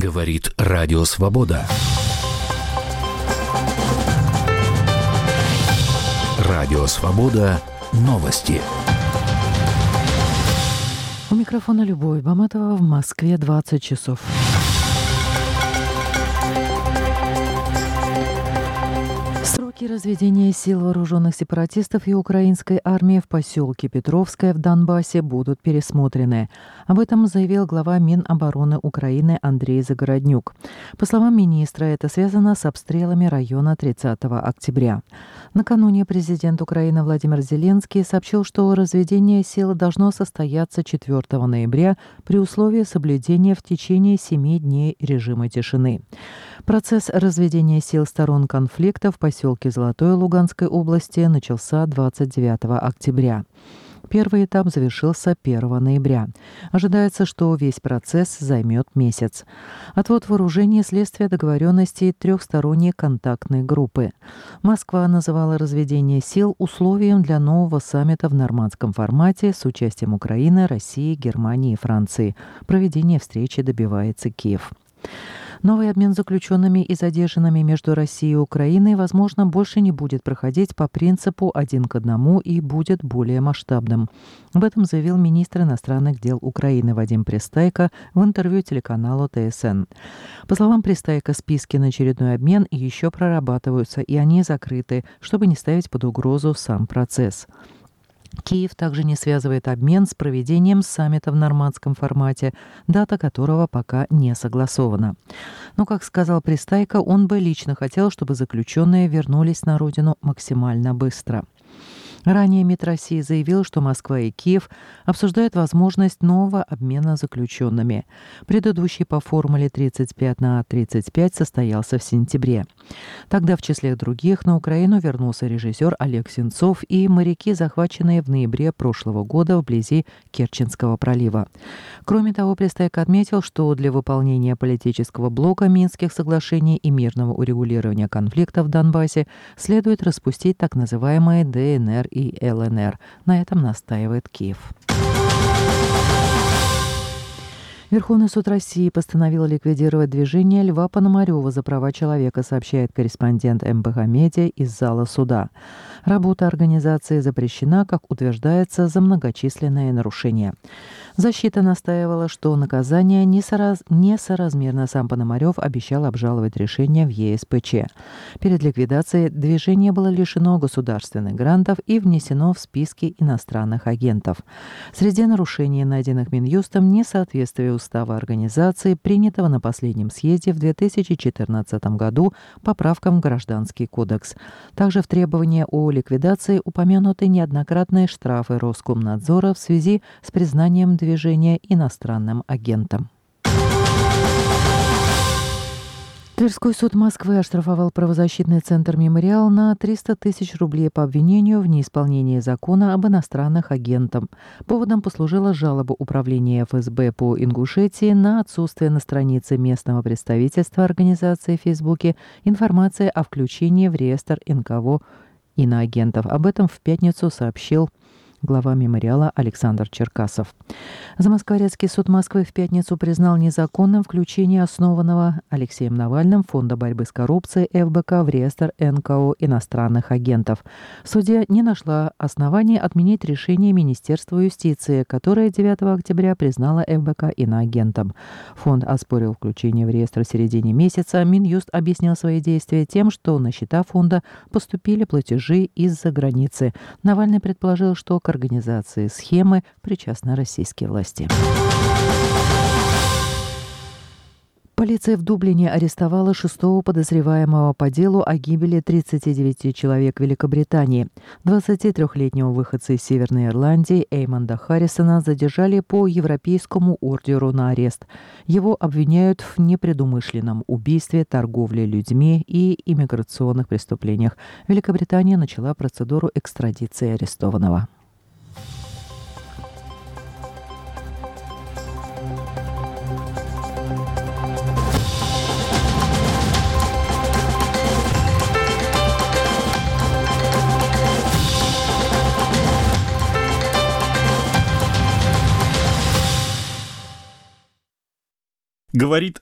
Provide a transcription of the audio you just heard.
Говорит Радио Свобода. Радио Свобода. Новости. У микрофона Любовь Баматова. В Москве 20 часов. Сроки разведения сил вооруженных сепаратистов и украинской армии в поселке Петровское в Донбассе будут пересмотрены. Об этом заявил глава Минобороны Украины Андрей Загороднюк. По словам министра, это связано с обстрелами района 30 октября. Накануне президент Украины Владимир Зеленский сообщил, что разведение сил должно состояться 4 ноября при условии соблюдения в течение 7 дней режима тишины. Процесс разведения сил сторон конфликта в поселке Золотое Луганской области начался 29 октября. Первый этап завершился 1 ноября. Ожидается, что весь процесс займет месяц. Отвод вооружений – следствие договоренностей трехсторонней контактной группы. Москва называла разведение сил условием для нового саммита в нормандском формате с участием Украины, России, Германии и Франции. Проведение встречи добивается Киев. Новый обмен заключенными и задержанными между Россией и Украиной, возможно, больше не будет проходить по принципу 1 к 1 и будет более масштабным. Об этом заявил министр иностранных дел Украины Вадим Пристайко в интервью телеканалу ТСН. По словам Пристайко, списки на очередной обмен еще прорабатываются, и они закрыты, чтобы не ставить под угрозу сам процесс. Киев также не связывает обмен с проведением саммита в нормандском формате, дата которого пока не согласована. Но, как сказал Пристайко, он бы лично хотел, чтобы заключенные вернулись на родину максимально быстро. Ранее МИД России заявил, что Москва и Киев обсуждают возможность нового обмена заключенными. Предыдущий по формуле 35/35 состоялся в сентябре. Тогда, в числе других, на Украину вернулся режиссер Олег Сенцов и моряки, захваченные в ноябре прошлого года вблизи Керченского пролива. Кроме того, Пристайко отметил, что для выполнения политического блока Минских соглашений и мирного урегулирования конфликта в Донбассе следует распустить так называемые ДНР и ЛНР. На этом настаивает Киев. Верховный суд России постановил ликвидировать движение Льва Пономарёва за права человека, сообщает корреспондент МПХ «Медиа» из зала суда. Работа организации запрещена, как утверждается, за многочисленные нарушения. Защита настаивала, что наказание несоразмерно. Сам Пономарёв обещал обжаловать решение в ЕСПЧ. Перед ликвидацией движение было лишено государственных грантов и внесено в списки иностранных агентов. Среди нарушений, найденных Минюстом, несоответствие устава организации, принятого на последнем съезде в 2014 году поправкам в Гражданский кодекс. Также в требовании о ликвидации упомянуты неоднократные штрафы Роскомнадзора в связи с признанием движения иностранным агентом. Тверской суд Москвы оштрафовал правозащитный центр «Мемориал» на 300 тысяч рублей по обвинению в неисполнении закона об иностранных агентах. Поводом послужила жалоба управления ФСБ по Ингушетии на отсутствие на странице местного представительства организации в Фейсбуке информации о включении в реестр НКО иноагентов. Об этом в пятницу сообщил глава «Мемориала» Александр Черкасов. Замоскворецкий суд Москвы в пятницу признал незаконным включение основанного Алексеем Навальным Фонда борьбы с коррупцией ФБК в реестр НКО иностранных агентов. Судья не нашла оснований отменить решение Министерства юстиции, которое 9 октября признало ФБК иноагентом. Фонд оспорил включение в реестр в середине месяца. Минюст объяснил свои действия тем, что на счета фонда поступили платежи из-за границы. Навальный предположил, что к организации схемы причастны российские власти. Полиция в Дублине арестовала 6-го подозреваемого по делу о гибели 39 человек в Великобритании. 23-летнего выходца из Северной Ирландии Эймонда Харрисона задержали по европейскому ордеру на арест. Его обвиняют в непредумышленном убийстве, торговле людьми и иммиграционных преступлениях. Великобритания начала процедуру экстрадиции арестованного. Говорит